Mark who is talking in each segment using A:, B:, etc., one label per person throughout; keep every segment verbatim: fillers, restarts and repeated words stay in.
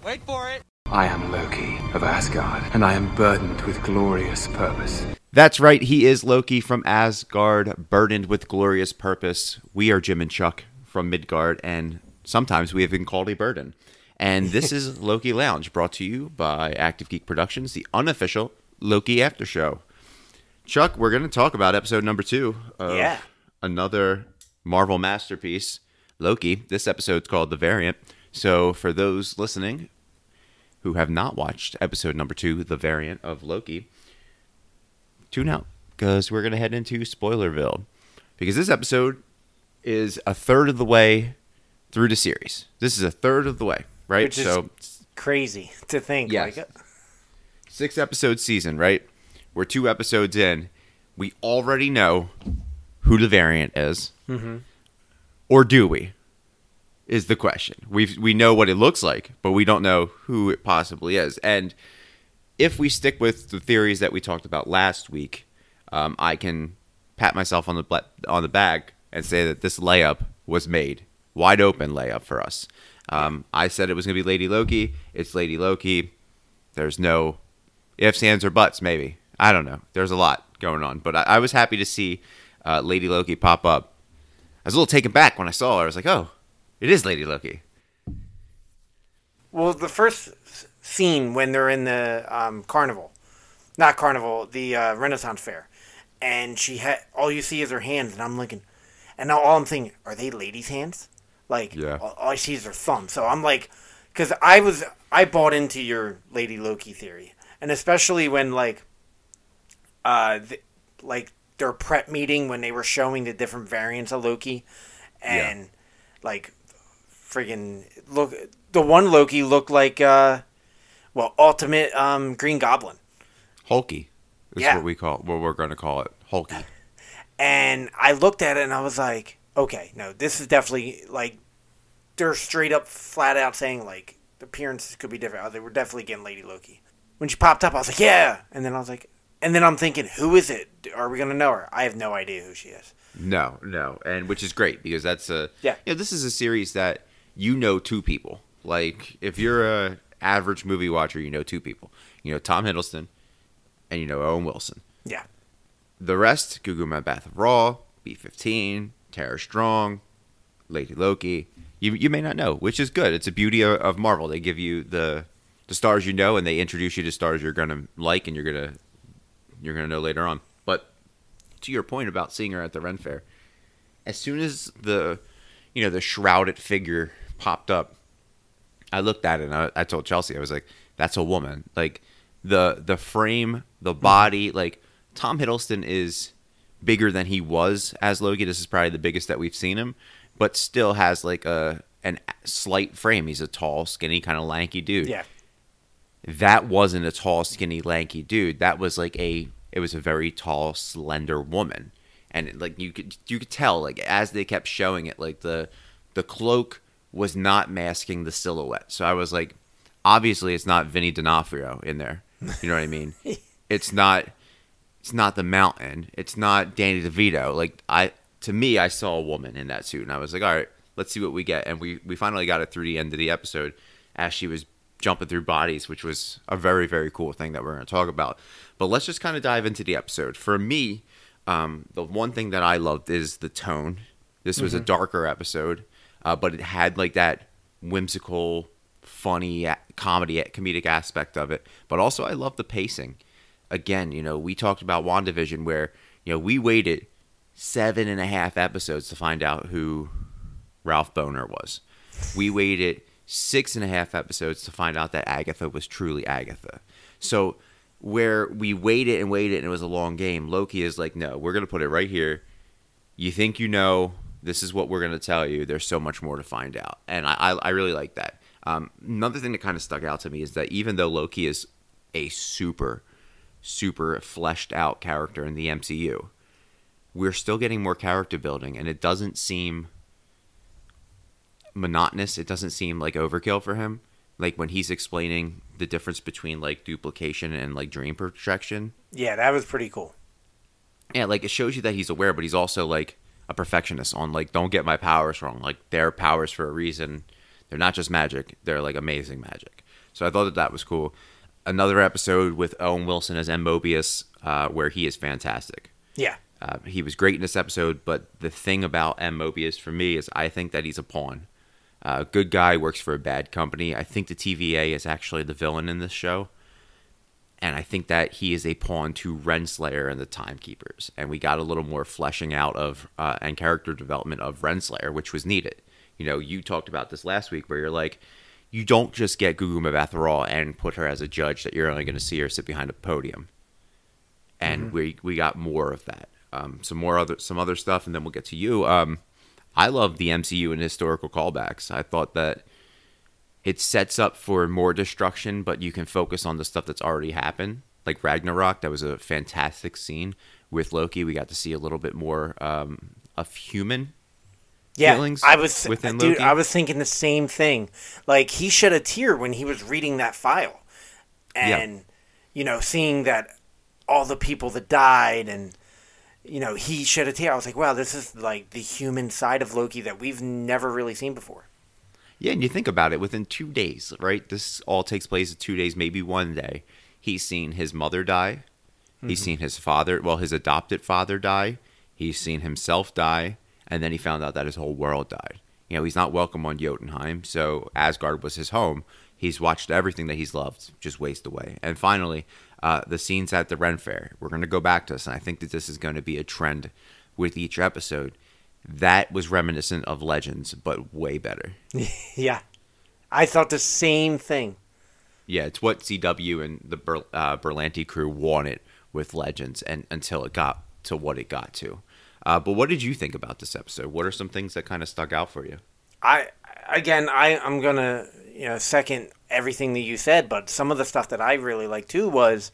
A: Wait for it.
B: I am Loki of Asgard, and I am burdened with glorious purpose.
C: That's right, he is Loki from Asgard, burdened with glorious purpose. We are Jim and Chuck from Midgard, and sometimes we have been called a burden. And this is Loki Lounge, brought to you by Active Geek Productions, the unofficial Loki After Show. Chuck, we're going to talk about episode number two of
D: yeah.
C: another Marvel masterpiece, Loki. This episode's called The Variant. So for those listening who have not watched episode number two, The Variant of Loki, tune out, because we're going to head into Spoilerville. Because this episode is a third of the way through the series. This is a third of the way, right?
D: Which is
C: so
D: crazy to think.
C: Yes.
D: Like,
C: Six episode season, right? We're two episodes in. We already know who the Variant is.
D: mm-hmm.
C: Or do we? Is the question. We we know what it looks like, but we don't know who it possibly is. And if we stick with the theories that we talked about last week, um, I can pat myself on the ble- on the back and say that this layup was made. Wide open layup for us. Um, I said it was going to be Lady Loki. It's Lady Loki. There's no ifs, ands, or buts, maybe. I don't know. There's a lot going on. But I, I was happy to see uh, Lady Loki pop up. I was a little taken back when I saw her. I was like, oh, it is Lady Loki.
D: Well, the first scene when they're in the um, carnival, not carnival, the uh, Renaissance fair, and she had all you see is her hands, and I'm looking, and now all I'm thinking, are they ladies' hands? Like,
C: yeah.
D: all, all I see is her thumb. So I'm like, because I was, I bought into your Lady Loki theory, and especially when like, uh, the, like their prep meeting when they were showing the different variants of Loki, and yeah. like. Friggin' look, the one Loki looked like, uh, well, ultimate um, Green Goblin.
C: Hulky is
D: yeah.
C: what we call, what we're going to call it, Hulky.
D: And I looked at it and I was like, okay, no, this is definitely like they're straight up, flat out saying like the appearances could be different. They were definitely getting Lady Loki. When she popped up, I was like, yeah, and then I was like, and then I'm thinking, who is it? Are we gonna know her? I have no idea who she is.
C: No, no, and which is great because that's a
D: yeah.
C: You know, this is a series that. You know two people. Like, if you're a average movie watcher, you know two people. You know Tom Hiddleston, and you know Owen Wilson.
D: Yeah.
C: The rest, Gugu Mbatha Raw, B fifteen, Tara Strong, Lady Loki. You you may not know, which is good. It's a beauty of, of Marvel. They give you the the stars you know, and they introduce you to stars you're gonna like, and you're gonna you're gonna know later on. But to your point about seeing her at the Ren Fair, as soon as the you know the shrouded figure popped up, I looked at it and I, I told Chelsea, I was like, that's a woman. Like the the frame, the body, like Tom Hiddleston is bigger than he was as Loki. This is probably the biggest that we've seen him, but still has like a an slight frame. He's a tall, skinny, kind of lanky dude.
D: Yeah.
C: That wasn't a tall, skinny, lanky dude. That was like a it was a very tall, slender woman. And it, like you could you could tell like as they kept showing it, like the the cloak was not masking the silhouette. So I was like, obviously it's not Vinny D'Onofrio in there. You know what I mean? It's not it's not the Mountain. It's not Danny DeVito. Like I to me, I saw a woman in that suit and I was like, all right, let's see what we get. And we, we finally got it through the end of the episode as she was jumping through bodies, which was a very, very cool thing that we're going to talk about. But let's just kind of dive into the episode. For me, um, the one thing that I loved is the tone. This was mm-hmm. a darker episode. Uh, but it had like that whimsical, funny comedy, comedic aspect of it. But also, I love the pacing. Again, you know, we talked about WandaVision, where you know we waited seven and a half episodes to find out who Ralph Boner was. We waited six and a half episodes to find out that Agatha was truly Agatha. So where we waited and waited, and it was a long game. Loki is like, no, we're gonna put it right here. You think you know. This is what we're going to tell you. There's so much more to find out. And I, I, I really like that. Um, another thing that kind of stuck out to me is that even though Loki is a super, super fleshed out character in the M C U, we're still getting more character building. And it doesn't seem monotonous. It doesn't seem like overkill for him. Like when he's explaining the difference between like duplication and like dream projection.
D: Yeah, that was pretty cool.
C: Yeah, like it shows you that he's aware, but he's also like a perfectionist on like, don't get my powers wrong. Like they're powers for a reason. They're not just magic. They're like amazing magic. So I thought that that was cool. Another episode with Owen Wilson as M. Mobius, uh, where he is fantastic.
D: Yeah.
C: Uh, he was great in this episode, but the thing about M. Mobius for me is I think that he's a pawn. A uh, good guy works for a bad company. I think the T V A is actually the villain in this show. And I think that he is a pawn to Renslayer and the Timekeepers. And we got a little more fleshing out of uh, and character development of Renslayer, which was needed. You know, you talked about this last week where you're like, you don't just get Gugu Mbatha-Raw and put her as a judge that you're only going to see her sit behind a podium. And mm-hmm. we we got more of that. Um, some more other some other stuff, and then we'll get to you. Um, I love the M C U and historical callbacks. I thought that it sets up for more destruction, but you can focus on the stuff that's already happened. Like Ragnarok, that was a fantastic scene with Loki. We got to see a little bit more um, of human
D: yeah,
C: feelings
D: I was,
C: within
D: dude,
C: Loki.
D: I was thinking the same thing. Like, he shed a tear when he was reading that file. And, yeah. you know, seeing that all the people that died and, you know, he shed a tear. I was like, wow, this is like the human side of Loki that we've never really seen before.
C: Yeah, and you think about it, within two days, right? This all takes place in two days, maybe one day. He's seen his mother die. Mm-hmm. He's seen his father, well, his adopted father die. He's seen himself die. And then he found out that his whole world died. You know, he's not welcome on Jotunheim, so Asgard was his home. He's watched everything that he's loved just waste away. And finally, uh, the scenes at the Ren Fair. We're going to go back to this, and I think that this is going to be a trend with each episode. That was reminiscent of Legends, but way better.
D: Yeah. I thought the same thing.
C: Yeah, it's what C W and the Ber- uh, Berlanti crew wanted with Legends, and until it got to what it got to. Uh, but what did you think about this episode? What are some things that kind of stuck out for you?
D: I again, I I'm gonna you know second everything that you said, but some of the stuff that I really liked too was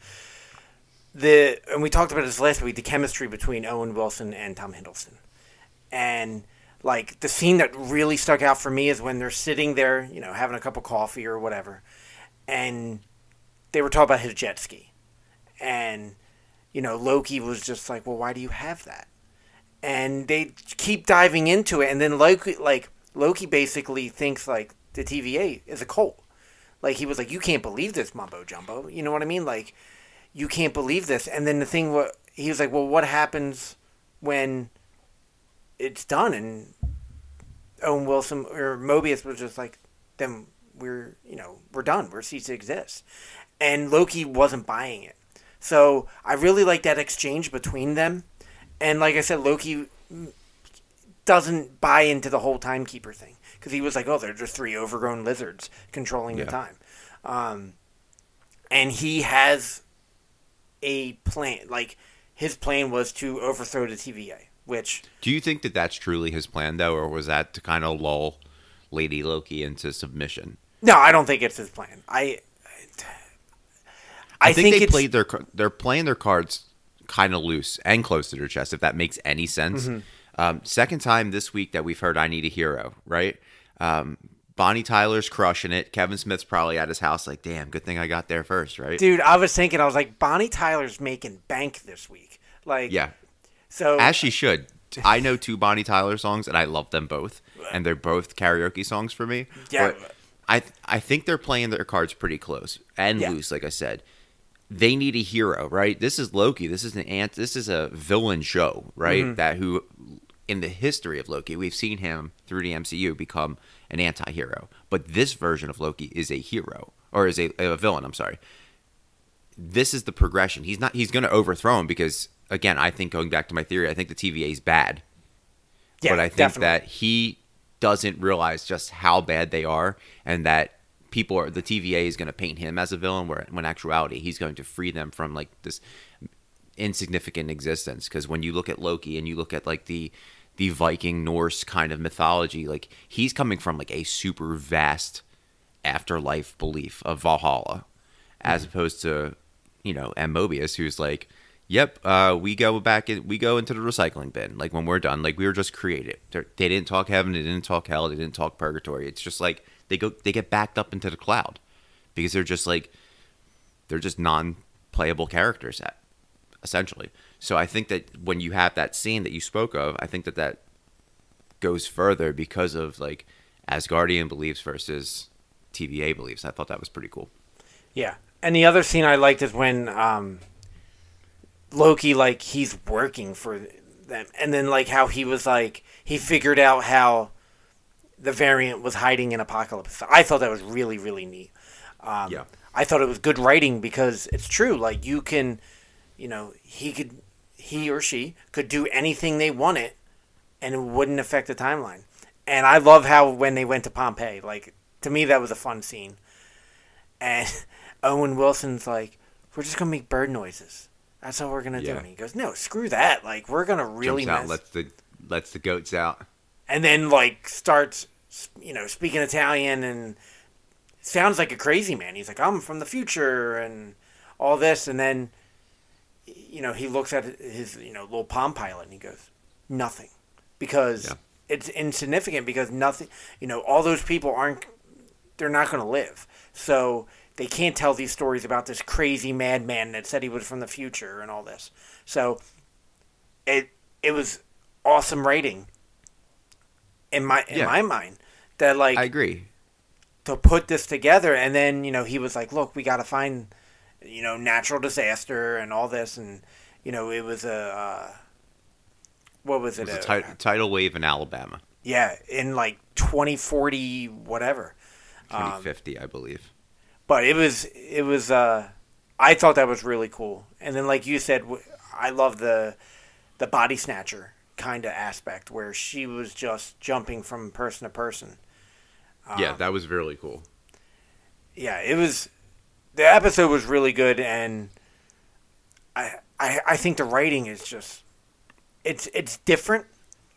D: the and we talked about this last week, the chemistry between Owen Wilson and Tom Hiddleston. And, like, the scene that really stuck out for me is when they're sitting there, you know, having a cup of coffee or whatever, and they were talking about his jet ski. And, you know, Loki was just like, well, why do you have that? And they keep diving into it, and then Loki, like, Loki basically thinks, like, the T V A is a cult. Like, he was like, you can't believe this mumbo-jumbo. You know what I mean? Like, you can't believe this. And then the thing, what he was like, well, what happens when it's done? And Owen Wilson or Mobius was just like, then we're, you know, we're done. We're ceased to exist. And Loki wasn't buying it. So I really like that exchange between them. And like I said, Loki doesn't buy into the whole timekeeper thing. Because he was like, oh, they're just three overgrown lizards controlling yeah. the time. Um, and he has a plan. Like, his plan was to overthrow the T V A. Which
C: do you think that that's truly his plan, though, or was that to kind of lull Lady Loki into submission?
D: No, I don't think it's his plan. I, I,
C: I think, think they
D: it's,
C: played their they're playing their cards kind of loose and close to their chest, if that makes any sense. Mm-hmm. Um, second time this week that we've heard "I Need a Hero," right? Um, Bonnie Tyler's crushing it. Kevin Smith's probably at his house, like, damn, good thing I got there first, right?
D: Dude, I was thinking, I was like, Bonnie Tyler's making bank this week, like,
C: yeah.
D: So,
C: as she should. I know two Bonnie Tyler songs, and I love them both, and they're both karaoke songs for me.
D: Yeah,
C: but I I think they're playing their cards pretty close and yeah. loose. Like I said, they need a hero, right? This is Loki. This is an ant. This is a villain show, right? Mm-hmm. That who, in the history of Loki, we've seen him through the M C U become an anti-hero, but this version of Loki is a hero or is a, a villain. I'm sorry. This is the progression. He's not. He's going to overthrow him because. Again, I think going back to my theory, I think the T V A is bad. Yeah, but I think definitely. that he doesn't realize just how bad they are, and that people are the T V A is going to paint him as a villain, where when in actuality he's going to free them from like this insignificant existence. Because when you look at Loki and you look at like the the Viking Norse kind of mythology, like he's coming from like a super vast afterlife belief of Valhalla, mm-hmm. as opposed to you know M. Mobius, who's like. Yep, uh, we go back. In, we go into the recycling bin. Like when we're done, like we were just created. They're, they didn't talk heaven. They didn't talk hell. They didn't talk purgatory. It's just like they go. They get backed up into the cloud because they're just like they're just non-playable characters, at, essentially. So I think that when you have that scene that you spoke of, I think that that goes further because of like Asgardian beliefs versus T V A believes. I thought that was pretty cool.
D: Yeah. And the other scene I liked is when um, Loki, like, he's working for them. And then, like, how he was, like, he figured out how the variant was hiding in Apocalypse. I thought that was really, really neat. Um,
C: Yeah.
D: I thought it was good writing because it's true. Like, you can, you know, he could, he or she could do anything they wanted and it wouldn't affect the timeline. And I love how when they went to Pompeii, like, to me, that was a fun scene. And Owen Wilson's like, we're just going to make bird noises. That's all we're going to
C: Yeah.
D: do. And he goes, no, screw that. Like, we're going to really
C: Jumps out,
D: mess.
C: lets the lets the goats out.
D: And then, like, starts, you know, speaking Italian and sounds like a crazy man. He's like, I'm from the future and all this. And then, you know, he looks at his, you know, little Palm Pilot and he goes, nothing. Because
C: Yeah.
D: it's insignificant because nothing, you know, all those people aren't, they're not going to live. So they can't tell these stories about this crazy madman that said he was from the future and all this. So it it was awesome writing in my in
C: Yeah.
D: my mind that, like,
C: I agree.
D: to put this together. And then, you know, he was like, look, we got to find, you know, natural disaster and all this. And, you know, it was a, uh, what was
C: It
D: it?
C: was
D: a,
C: a ti- tidal wave in Alabama,
D: yeah, in like twenty forty, whatever.
C: twenty
D: Um,
C: fifty, I believe.
D: But it was, it was, uh, I thought that was really cool. And then, like you said, w- I love the, the body snatcher kind of aspect where she was just jumping from person to person.
C: yeah,
D: Um,
C: that was really cool.
D: yeah, it was, the episode was really good. And I, I, I think the writing is just, it's, it's different,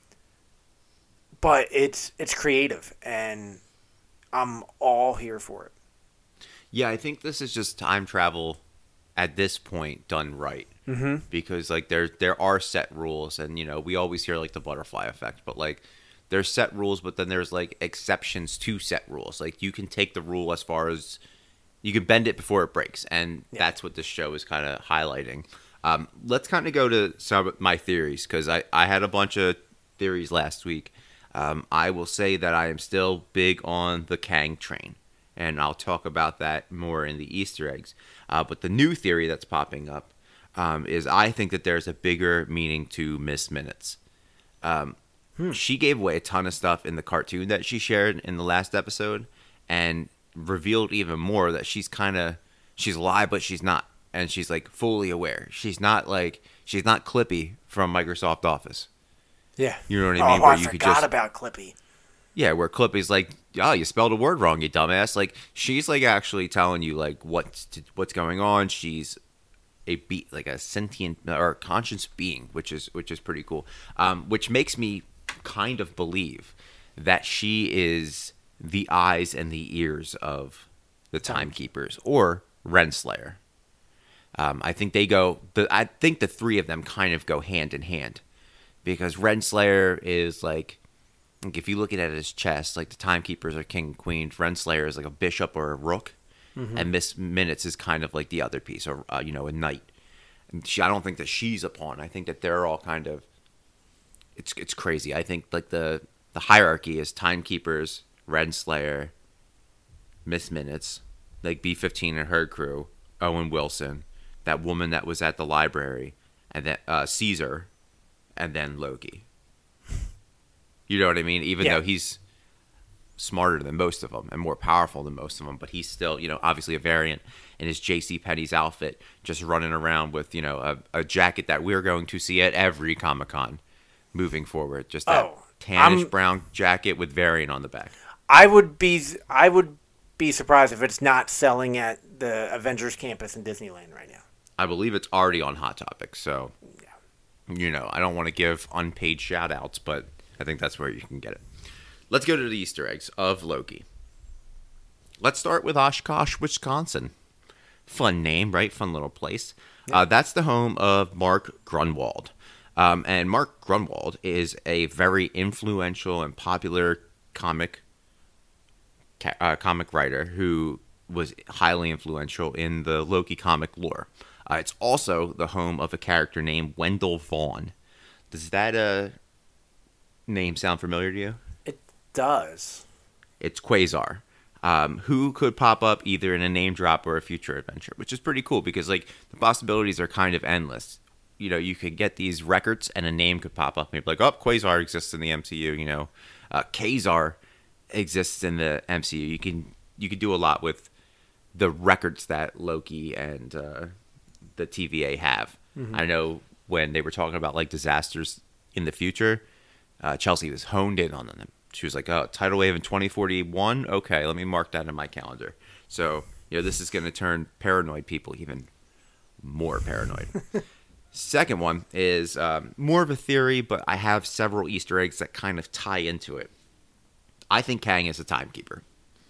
D: but it's, it's creative and I'm all here for it.
C: Yeah, I think this is just time travel at this point done right.
D: Mm-hmm.
C: Because like there there are set rules, and you know we always hear like the butterfly effect, but like there's set rules, but then there's like exceptions to set rules. Like you can take the rule as far as you can bend it before it breaks, and
D: Yeah.
C: that's what this show is kind of highlighting. Um, let's kind of go to some of my theories because I I had a bunch of theories last week. Um, I will say that I am still big on the Kang train, and I'll talk about that more in the Easter eggs. Uh, but the new theory that's popping up um, is I think that there's a bigger meaning to Miss Minutes. Um, She gave away a ton of stuff in the cartoon that she shared in the last episode, and revealed even more that she's kind of she's alive, but she's not, and she's like fully aware. She's not like she's not Clippy from Microsoft Office.
D: Yeah.
C: You know what I
D: Oh,
C: mean? Where
D: I
C: you
D: forgot
C: could just
D: about Clippy.
C: yeah, where Clippy's like, oh, you spelled a word wrong, you dumbass. Like she's like actually telling you like what's to, what's going on. She's a be like a sentient or conscious being, which is which is pretty cool. Um, which makes me kind of believe that she is the eyes and the ears of the Timekeepers or Renslayer. Um, I think they go. The I think the three of them kind of go hand in hand, because Renslayer is like, like if you look at it at his chest, like the Timekeepers are king and queen. Renslayer is like a bishop or a rook, and Miss Minutes is kind of like the other piece, or uh, you know, a knight. And she, I don't think that she's a pawn. I think that they're all kind of. It's it's crazy. I think like the the hierarchy is Timekeepers, Renslayer, Miss Minutes, like B fifteen and her crew, Owen Wilson, that woman that was at the library, and then uh, Caesar, and then Loki. You know what I mean? Even
D: Yeah.
C: though he's smarter than most of them and more powerful than most of them, but he's still, you know, obviously a variant in his J C Penney's outfit, just running around with, you know, a, a jacket that we're going to see at every Comic-Con moving forward. Just that
D: Oh,
C: tannish
D: I'm-
C: brown jacket with variant on the back.
D: I would be I would be surprised if it's not selling at the Avengers campus in Disneyland right now.
C: I believe it's already on Hot Topic, so you know, I don't want to give unpaid shout outs, but I think that's where you can get it. Let's go to the Easter eggs of Loki. Let's start with Oshkosh, Wisconsin. Fun name, right? Fun little place. Uh, that's the home of Mark Grunwald. Um, and Mark Grunwald is a very influential and popular comic ca- uh, comic writer who was highly influential in the Loki comic lore. Uh, it's also the home of a character named Wendell Vaughn. Does that uh, name sound familiar to you?
D: It does.
C: It's Quasar. um, who could pop up either in a name drop or a future adventure, which is pretty cool because like the possibilities are kind of endless. You know, you could get these records and a name could pop up and you'd be like, oh, Quasar exists in the M C U. You know, uh, Kazar exists in the M C U. You can you could do a lot with the records that Loki and uh, the T V A have. Mm-hmm. I know when they were talking about like disasters in the future, uh, Chelsea was honed in on them. She was like, oh, tidal wave in twenty forty-one? Okay, let me mark that in my calendar. So, you know, this is going to turn paranoid people even more paranoid. Second one is um, more of a theory, but I have several Easter eggs that kind of tie into it. I think Kang is a timekeeper.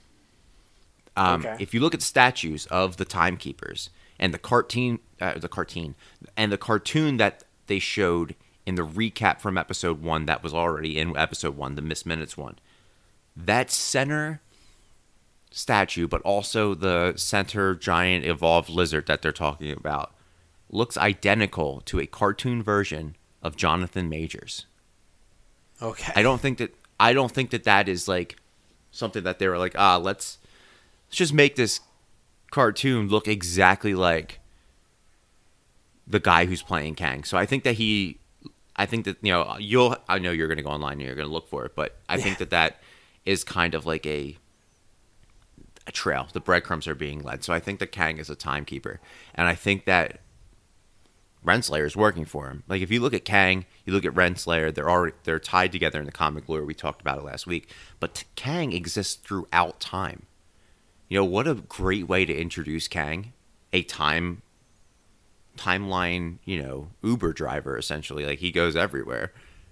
C: Um, okay. If you look at statues of the timekeepers and the cartoon, uh, the cartoon, and the cartoon that they showed in the recap from episode one that was already in episode one, the Miss Minutes one, that center statue, but also the center giant evolved lizard that they're talking about, looks identical to a cartoon version of Jonathan Majors.
D: Okay.
C: I don't think that I don't think that that is like something that they were like, ah, let's let's just make this cartoon look exactly like the guy who's playing Kang. So I think that he, I think that, you know, you'll, I know you're going to go online and you're going to look for it, but I yeah. think that that is kind of like a a trail. The breadcrumbs are being led. So I think that Kang is a timekeeper. And I think that Renslayer is working for him. Like if you look at Kang, you look at Renslayer, they're already they're tied together in the comic lore. We talked about it last week. But Kang exists throughout time. You know, what a great way to introduce Kang, a time timeline, you know, Uber driver essentially. Like he goes everywhere.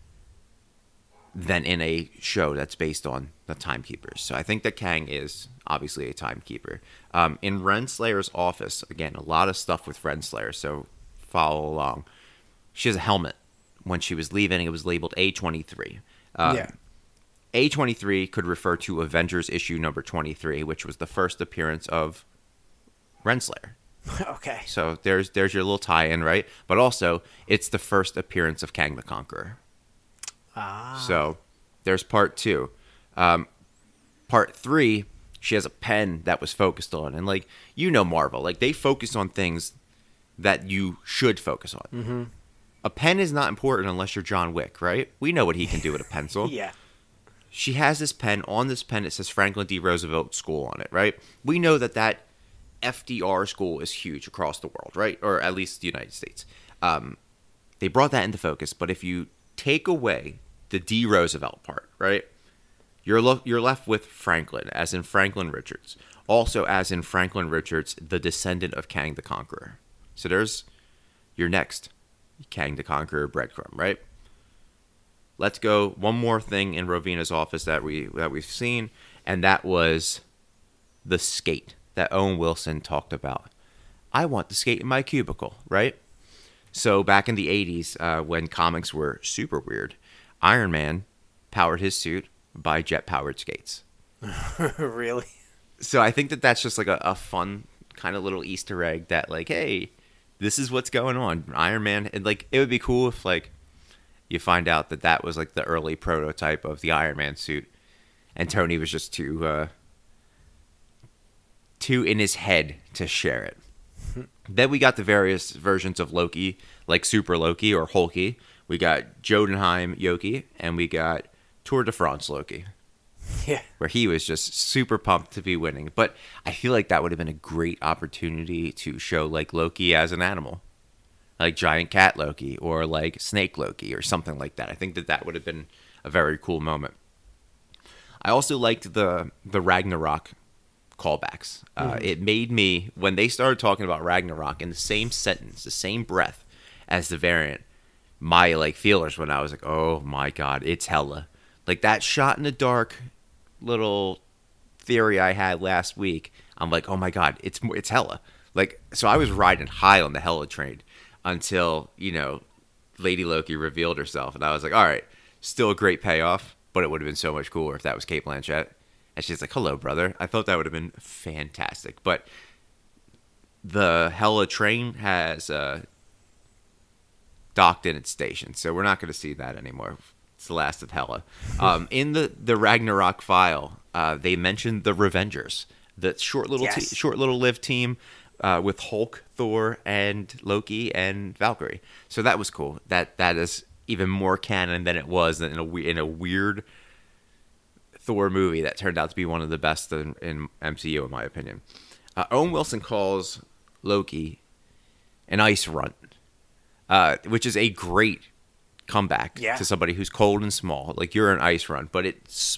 C: Than in a show that's based on the timekeepers. So I think that Kang is obviously a timekeeper. Um, in Renslayer's office, again, a lot of stuff with Renslayer, so follow along. She has a helmet. When she was leaving, it was labeled A twenty-three. Um, yeah. A twenty-three could refer to Avengers issue number twenty-three, which was the first appearance of Renslayer.
D: Okay.
C: So there's there's your little tie-in, right? But also, it's the first appearance of Kang the Conqueror.
D: Ah.
C: So there's part two. Um, part three, she has a pen that was focused on. And, like, you know Marvel. Like, they focus on things that you should focus on.
D: Mm-hmm.
C: A pen is not important unless you're John Wick, right? We know what he can do with a pencil.
D: Yeah.
C: She has this pen. On this pen, it says Franklin D. Roosevelt School on it, right? We know that that F D R school is huge across the world, right? Or at least the United States. Um, they brought that into focus. But if you take away the D. Roosevelt part, right? You're lo- you're left with Franklin, as in Franklin Richards. Also, as in Franklin Richards, the descendant of Kang the Conqueror. So there's your next Kang the Conqueror breadcrumb, right? Let's go one more thing in Rovina's office that we that we've seen, and that was the skate that Owen Wilson talked about. I want the skate in my cubicle, right? So back in the eighties, uh, when comics were super weird, Iron Man powered his suit by jet-powered skates.
D: Really?
C: So I think that that's just like a, a fun kind of little Easter egg that, like, hey, this is what's going on. Iron Man, and like, it would be cool if like you find out that that was like the early prototype of the Iron Man suit, and Tony was just too uh, too in his head to share it. Then we got the various versions of Loki, like Super Loki or Hulky. We got Jotunheim Loki, and we got Tour de France Loki.
D: Yeah.
C: Where he was just super pumped to be winning. But I feel like that would have been a great opportunity to show like Loki as an animal. Like giant cat Loki or like snake Loki or something like that. I think that that would have been a very cool moment. I also liked the the Ragnarok callbacks. Uh, mm. It made me, when they started talking about Ragnarok in the same sentence, the same breath as the variant, my like feelers when I was like, oh my god, it's hella. Like that shot in the dark little theory I had last week, I'm like, oh my god, it's it's hella. Like, so I was riding high on the hella train until, you know, Lady Loki revealed herself, and I was like, all right, still a great payoff, but it would have been so much cooler if that was Cate Blanchett. And she's like, hello, brother. I thought that would have been fantastic. But the hella train has uh, docked in its station, so we're not going to see that anymore. It's the last of Hela. Um, in the, the Ragnarok file, uh, they mentioned the Revengers, the short little
D: Yes.
C: te- short little lived team uh, with Hulk, Thor, and Loki and Valkyrie. So that was cool. That that is even more canon than it was in a we- in a weird Thor movie that turned out to be one of the best in, in M C U, in my opinion. Uh, Owen Wilson calls Loki an ice runt, uh, which is a great comeback
D: Yeah.
C: to somebody who's cold and small. Like, you're an ice runt, but it's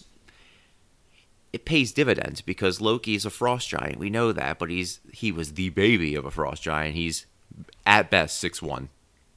C: it pays dividends because Loki is a frost giant. We know that, but he's he was the baby of a frost giant. He's at best six one.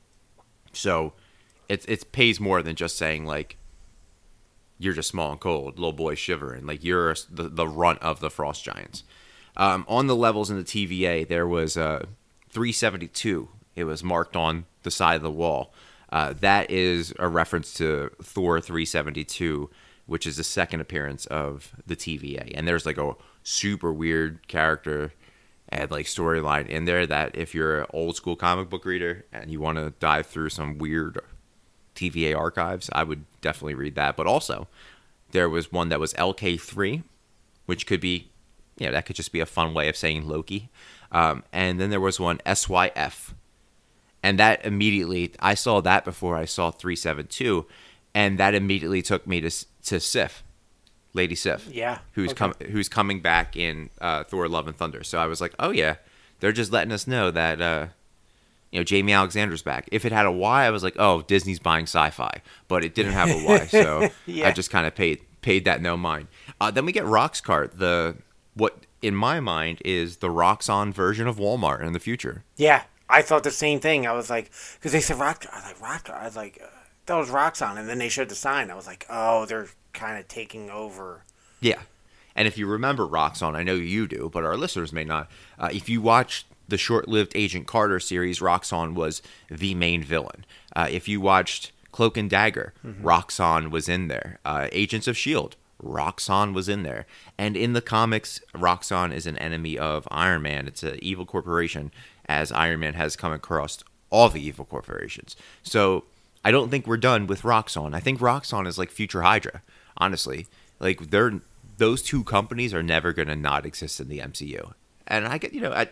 C: So it it pays more than just saying, like, you're just small and cold, little boy shivering. Like, you're the, the runt of the frost giants. Um, on the levels in the T V A, there was uh, three seventy-two. It was marked on the side of the wall. Uh, that is a reference to Thor three seventy-two, which is the second appearance of the T V A. And there's like a super weird character and like storyline in there that if you're an old school comic book reader and you want to dive through some weird T V A archives, I would definitely read that. But also, there was one that was L K three, which could be, you know, that could just be a fun way of saying Loki. Um, and then there was one S Y F. And that immediately, I saw that before I saw three seventy-two, and that immediately took me to to Sif, Lady Sif,
D: Yeah,
C: who's
D: okay.
C: com- who's coming back in uh, Thor: Love and Thunder. So I was like, oh yeah, they're just letting us know that uh, you know, Jamie Alexander's back. If it had a Y, I was like, oh, Disney's buying Sci-Fi, but it didn't have a Y, so
D: Yeah.
C: I just kind of paid paid that no mind. Uh, then we get Roxcart, the what in my mind is the Roxxon version of Walmart in the future.
D: Yeah, I thought the same thing. I was like, because they said rock. I was like rock. I was like, uh, that was Roxxon, and then they showed the sign. I was like, oh, they're kind of taking over.
C: Yeah. And if you remember Roxxon, I know you do, but our listeners may not. Uh, if you watched the short-lived Agent Carter series, Roxxon was the main villain. Uh, if you watched Cloak and Dagger, mm-hmm. Roxxon was in there. Uh, Agents of S H I E L D, Roxxon was in there. And in the comics, Roxxon is an enemy of Iron Man. It's an evil corporation, as Iron Man has come across all the evil corporations. So I don't think we're done with Roxxon. I think Roxxon is like future Hydra, honestly. Like, they're those two companies are never going to not exist in the M C U. And I get, you know, I,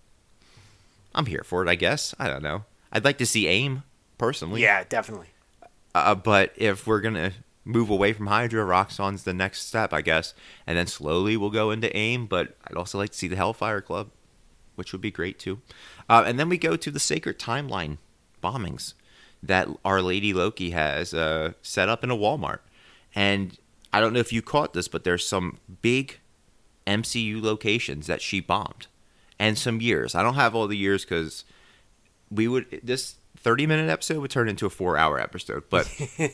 C: I'm here for it, I guess. I don't know. I'd like to see AIM, personally.
D: Yeah, definitely.
C: Uh, but if we're going to move away from Hydra, Roxxon's the next step, I guess. And then slowly we'll go into AIM. But I'd also like to see the Hellfire Club, which would be great, too. Uh, and then we go to the Sacred Timeline bombings that Our Lady Loki has uh, set up in a Walmart. And I don't know if you caught this, but there's some big M C U locations that she bombed. And some years. I don't have all the years because we would... This thirty-minute episode would turn into a four-hour episode. But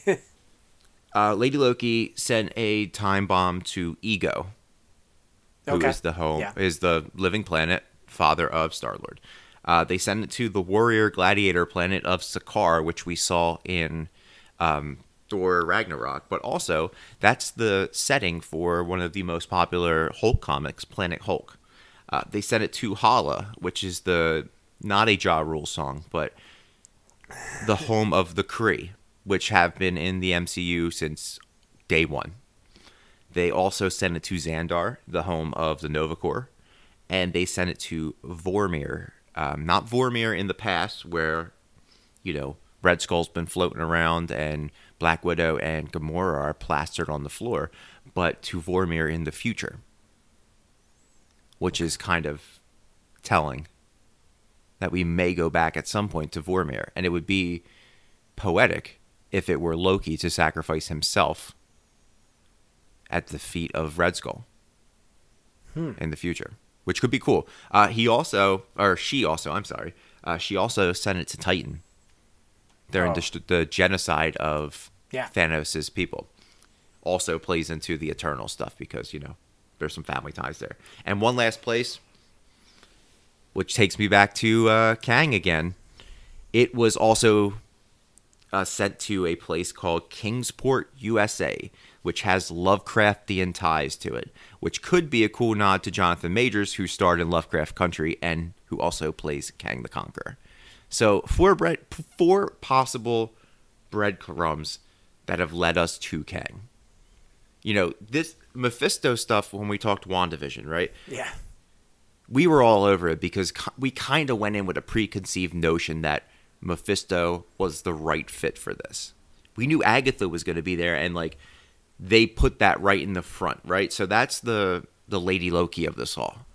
C: uh, Lady Loki sent a time bomb to Ego, who
D: Okay.
C: is the home,
D: Yeah.
C: is the living planet, father of Star-Lord. Uh, they sent it to the warrior gladiator planet of Sakaar, which we saw in... Um, Thor Ragnarok, but also that's the setting for one of the most popular Hulk comics, Planet Hulk. Uh, they sent it to Hala, which is the not a Ja Rule song, but the home of the Kree, which have been in the M C U since day one. They also sent it to Xandar, the home of the Nova Corps, and they sent it to Vormir. Um, not Vormir in the past, where, you know, Red Skull's been floating around and Black Widow and Gamora are plastered on the floor, but to Vormir in the future, which is kind of telling that we may go back at some point to Vormir, and it would be poetic if it were Loki to sacrifice himself at the feet of Red Skull
D: Hmm.
C: in the future, which could be cool. Uh, he also, or she also, I'm sorry, uh, she also sent it to Titan. They're
D: Oh.
C: in the, the genocide of
D: Yeah.
C: Thanos' people. Also plays into the Eternal stuff because, you know, there's some family ties there. And one last place, which takes me back to uh, Kang again. It was also uh, sent to a place called Kingsport, U S A, which has Lovecraftian ties to it, which could be a cool nod to Jonathan Majors, who starred in Lovecraft Country and who also plays Kang the Conqueror. So four bread, four possible breadcrumbs that have led us to Kang. You know, this Mephisto stuff when we talked WandaVision, right?
D: Yeah.
C: We were all over it because we kind of went in with a preconceived notion that Mephisto was the right fit for this. We knew Agatha was going to be there, and like they put that right in the front, right? So that's the the Lady Loki of this all.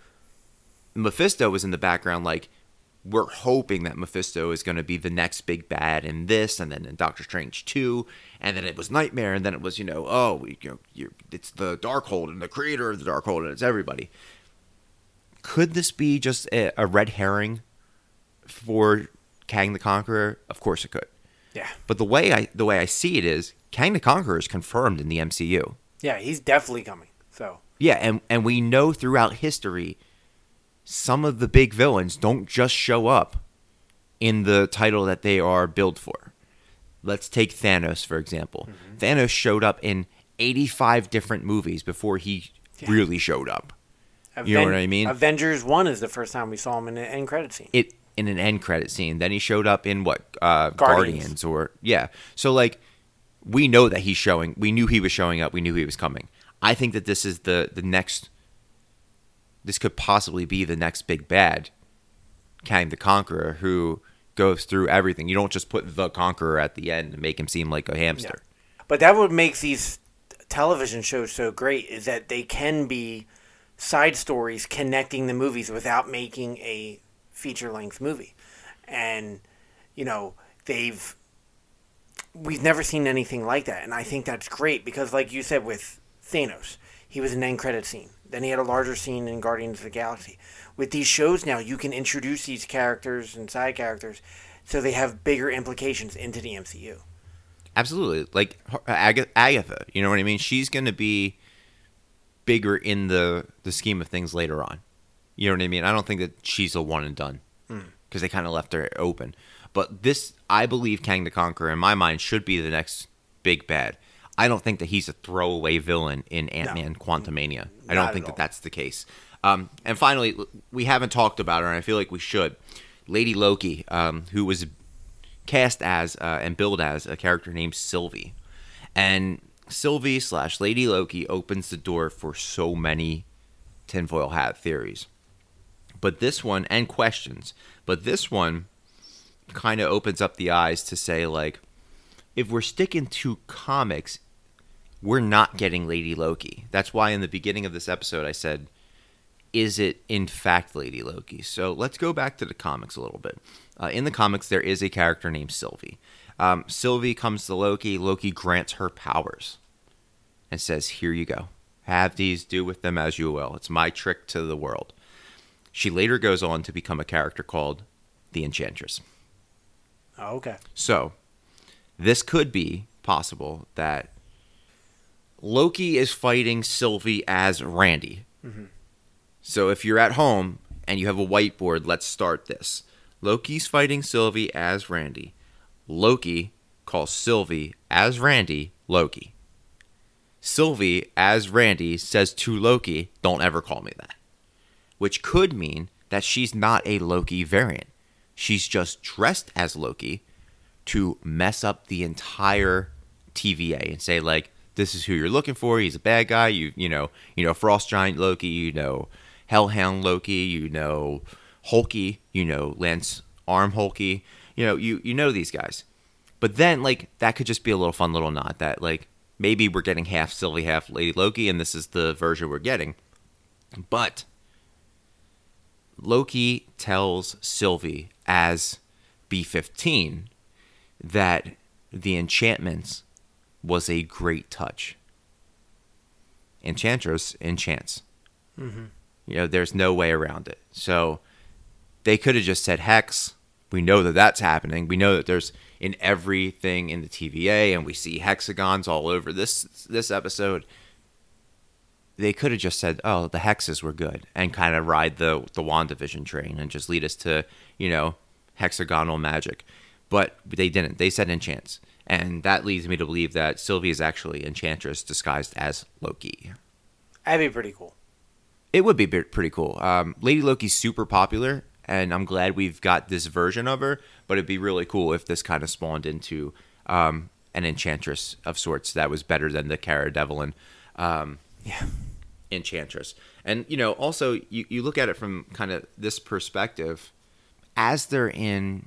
C: Mephisto was in the background, like we're hoping that Mephisto is going to be the next big bad in this, and then in Doctor Strange two, and then it was Nightmare, and then it was, you know, oh, we, you know, you're, it's the Darkhold and the creator of the Darkhold, and it's everybody. Could this be just a, a red herring for Kang the Conqueror? Of course it could.
D: Yeah.
C: But the way I the way I see it is, Kang the Conqueror is confirmed in the M C U.
D: Yeah, he's definitely coming. So.
C: Yeah, and and we know throughout history, some of the big villains don't just show up in the title that they are billed for. Let's take Thanos, for example. Mm-hmm. Thanos showed up in eighty-five different movies before he yeah. really showed up.
D: Aven-
C: you know what I mean?
D: Avengers one is the first time we saw him in an end credit scene.
C: It in an end credit scene. Then he showed up in what? Uh,
D: Guardians.
C: Guardians or yeah. So like we know that he's showing. We knew he was showing up. We knew he was coming. I think that this is the the next. This could possibly be the next big bad, Kang the Conqueror, who goes through everything. You don't just put the Conqueror at the end and make him seem like a hamster.
D: Yeah. But that what makes these television shows so great is that they can be side stories connecting the movies without making a feature-length movie. And, you know, they've... We've never seen anything like that, and I think that's great because, like you said, with Thanos, he was an end credit scene. Then he had a larger scene in Guardians of the Galaxy. With these shows now, you can introduce these characters and side characters so they have bigger implications into the M C U.
C: Absolutely. Like Ag- Agatha, you know what I mean? She's going to be bigger in the, the scheme of things later on. You know what I mean? I don't think that she's a one and done because mm. they kind of left her open. But this, I believe Kang the Conqueror, in my mind, should be the next big bad. I don't think that he's a throwaway villain in Ant-Man
D: no,
C: Quantumania. I don't think that
D: all.
C: that's the case. Um, and finally, we haven't talked about her, and I feel like we should. Lady Loki, um, who was cast as uh, and billed as a character named Sylvie. And Sylvie slash Lady Loki opens the door for so many tinfoil hat theories. But this one, and questions, but this one kind of opens up the eyes to say, like, if we're sticking to comics, we're not getting Lady Loki. That's why in the beginning of this episode I said, is it in fact Lady Loki? So let's go back to the comics a little bit. Uh, in the comics, there is a character named Sylvie. Um, Sylvie comes to Loki. Loki grants her powers and says, here you go. Have these, do with them as you will. It's my trick to the world. She later goes on to become a character called the Enchantress.
D: Oh, okay.
C: So this could be possible that Loki is fighting Sylvie as Randy. Mm-hmm. So if you're at home and you have a whiteboard, let's start this. Loki's fighting Sylvie as Randy. Loki calls Sylvie as Randy Loki. Sylvie as Randy says to Loki, don't ever call me that. Which could mean that she's not a Loki variant. She's just dressed as Loki to mess up the entire T V A and say, like, this is who you're looking for. He's a bad guy. You you know, you know Frost Giant Loki, you know Hellhound Loki, you know Hulky, you know Lance Arm Hulky. You know, you you know these guys. But then, like, that could just be a little fun little nod that, like, maybe we're getting half Sylvie, half Lady Loki, and this is the version we're getting. But Loki tells Sylvie as B fifteen that the enchantments was a great touch. Enchantress enchants. Mm-hmm. You know, there's no way around it. So they could have just said hex. We know that that's happening. We know that there's in everything in the T V A, and we see hexagons all over this this episode. They could have just said, oh, the hexes were good, and kind of ride the, the WandaVision train and just lead us to, you know, hexagonal magic. But they didn't. They said enchants. And that leads me to believe that Sylvie is actually Enchantress disguised as Loki.
D: That'd be pretty cool.
C: It would be pretty cool. Um, Lady Loki's super popular, and I'm glad we've got this version of her, but it'd be really cool if this kind of spawned into um, an enchantress of sorts that was better than the Cara Delevingne um,
D: Yeah.
C: enchantress. And, you know, also you, you look at it from kind of this perspective, as they're in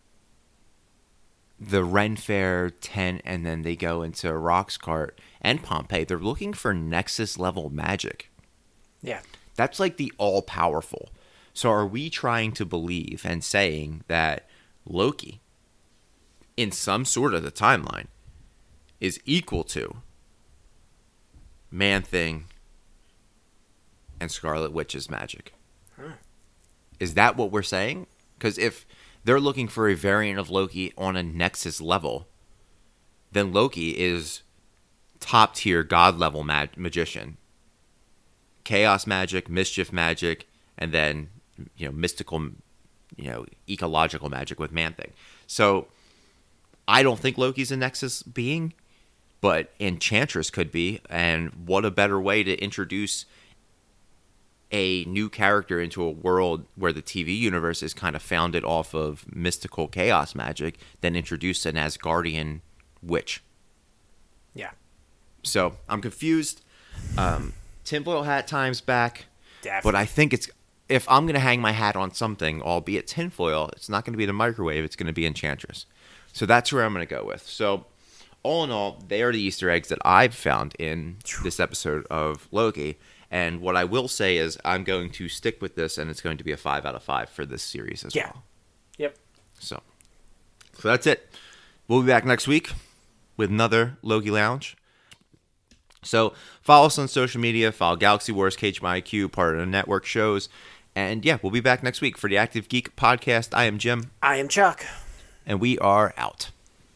C: the Ren Fair tent and then they go into Roxcart and Pompeii, they're looking for Nexus level magic.
D: Yeah.
C: That's like the all powerful. So are we trying to believe and saying that Loki, in some sort of the timeline, is equal to Man-Thing and Scarlet Witch's magic?
D: Huh.
C: Is that what we're saying? Because if they're looking for a variant of Loki on a Nexus level, then Loki is top tier god level mag- magician. Chaos magic, mischief magic, and then, you know, mystical, you know, ecological magic with Man-Thing. So I don't think Loki's a Nexus being, but Enchantress could be. And what a better way to introduce a new character into a world where the T V universe is kind of founded off of mystical chaos magic than introduce an Asgardian witch.
D: Yeah.
C: So I'm confused. Um, tinfoil hat time's back.
D: Definitely.
C: But I think it's, if I'm going to hang my hat on something, albeit tinfoil, it's not going to be the microwave, it's going to be Enchantress. So that's where I'm going to go with. So all in all, they are the Easter eggs that I've found in this episode of Loki. And what I will say is I'm going to stick with this, and it's going to be a five out of five for this series as
D: Yeah.
C: well.
D: Yep.
C: So, so that's it. We'll be back next week with another Loki Lounge. So follow us on social media. Follow Galaxy Wars, K H M I Q, part of the network shows. And yeah, we'll be back next week for the Active Geek Podcast. I am Jim.
D: I am Chuck.
C: And we are out.